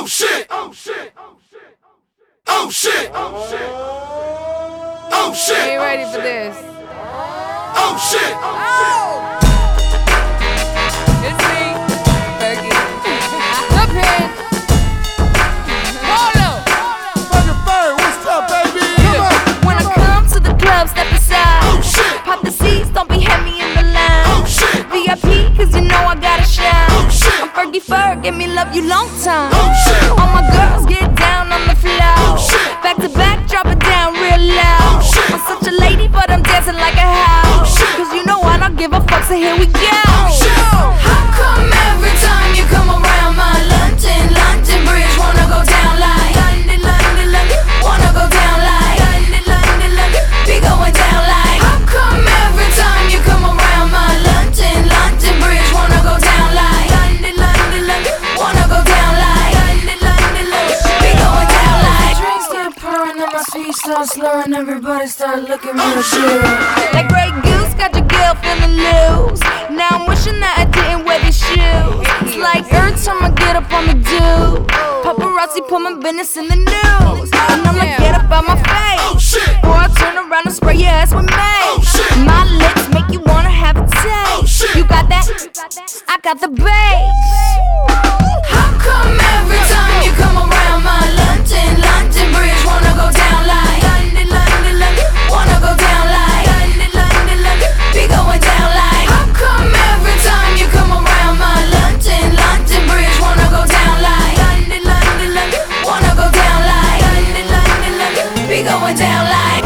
Oh shit! Oh shit! Oh shit! Oh shit! Oh shit! Are you ready for this? Oh shit! Oh! It's me, Fergie. The Pin. Polo. Fucking Bird, what's up, baby? Come on. When I come to the club, step aside. Oh shit! Pop the seats, don't be heavy in the line. Oh shit! VIP, cause you know I gotta shine. Oh shit! I'm Fergie Ferg, give me love you long time. Oh shit! All my girls get down on the floor. Oh shit! Back to back, drop it down real loud. Oh shit! I'm such a lady, but I'm dancing like a house. Oh shit! Cause you know I don't give a fuck, so here we go. shit! How come every time you come around my London Bridge wanna go down like London, wanna go down like London, be going down like. How come every time you come around my London Bridge wanna go down like London, wanna go down like London, be going down like. Drinks start pouring and my feet start slurring, everybody start looking real good. That Grey Goose got your girl feeling loose. Now I'm wishing that I didn't wear these shoes. It's like every time I get up on the do, paparazzi put my business in the news. And I'm like, get up out my face, Oh shit! or I turn around and spray your ass with mace. Oh shit! My lips make you wanna have a taste. shit! You got that? I got the bass. How come every time you come around my London Bridge wanna go down like London, wanna go down like London, be going down like. How come every time you come around my London Bridge wanna go down like London, wanna go down like London, be going down like.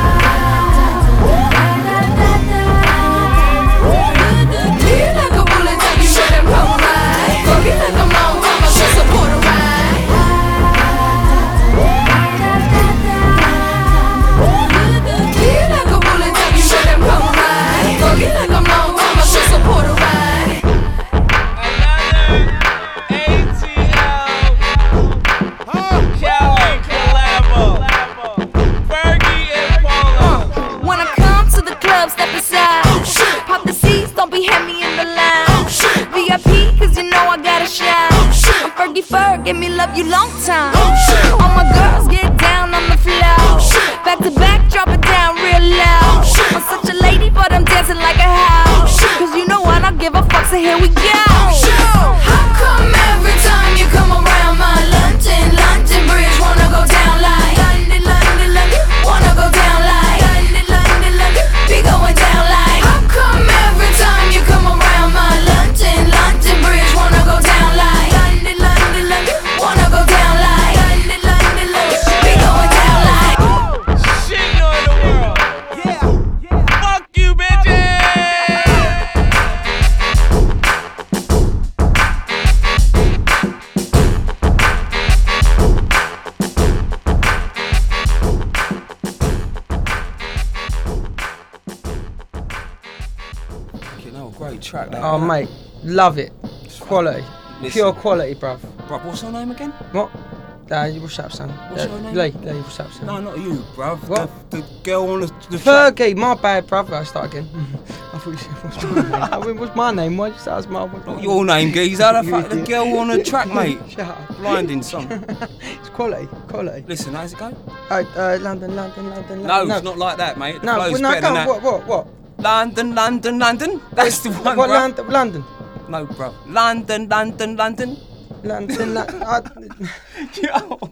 Feel like a bullet, take you shut and come right. Go get like a long time, I should support a ride. Feel like a bullet, take you shut and come right. Go get like a long time, I should support a ride. Kelly collabo. Fergie and Polo. When I come to the club, step aside. Oh shit! Pop the seats, don't be heavy in the line. Oh shit! VIP, cause you know I gotta shine. Oh shit! I'm Fergie Ferg, give me love you long time. Oh shit! All my girls get down on the floor. Oh shit! Back to back, drop it down real loud. Oh shit! I'm such a lady, but I'm dancing like a house. Oh shit! Cause you know I don't give a fuck, so here we go. shit! How come every time you come around my London Bridge wanna go down like London, wanna go down like London, be going down like. How come every time you come around my London Bridge wanna go down like London, wanna go down like London, be going down like. Shitting on the world. Yeah. Fuck you, bitches. Great track that. Oh mate, love it. Quality, Listen. pure quality, bruv. Bruv, what's her name again? What? What's up, son? What's your name? Lee, what's up, son? No, not you, bruv. What? The girl on the track. Fergie, my bad, bruv. I start again. I thought you said, what's my name? I mean, what's my name? Why did you say that's my name? Not your name, geezer. The fuck, the girl on the track, mate. Shut up. Blinding song. It's quality, quality. Listen, how's it go? London. No, it's not like that, mate. The No, flow's no, better than go on, that. what? London. That's the one, What, bruv. London? No, bruv. London. London. Yo.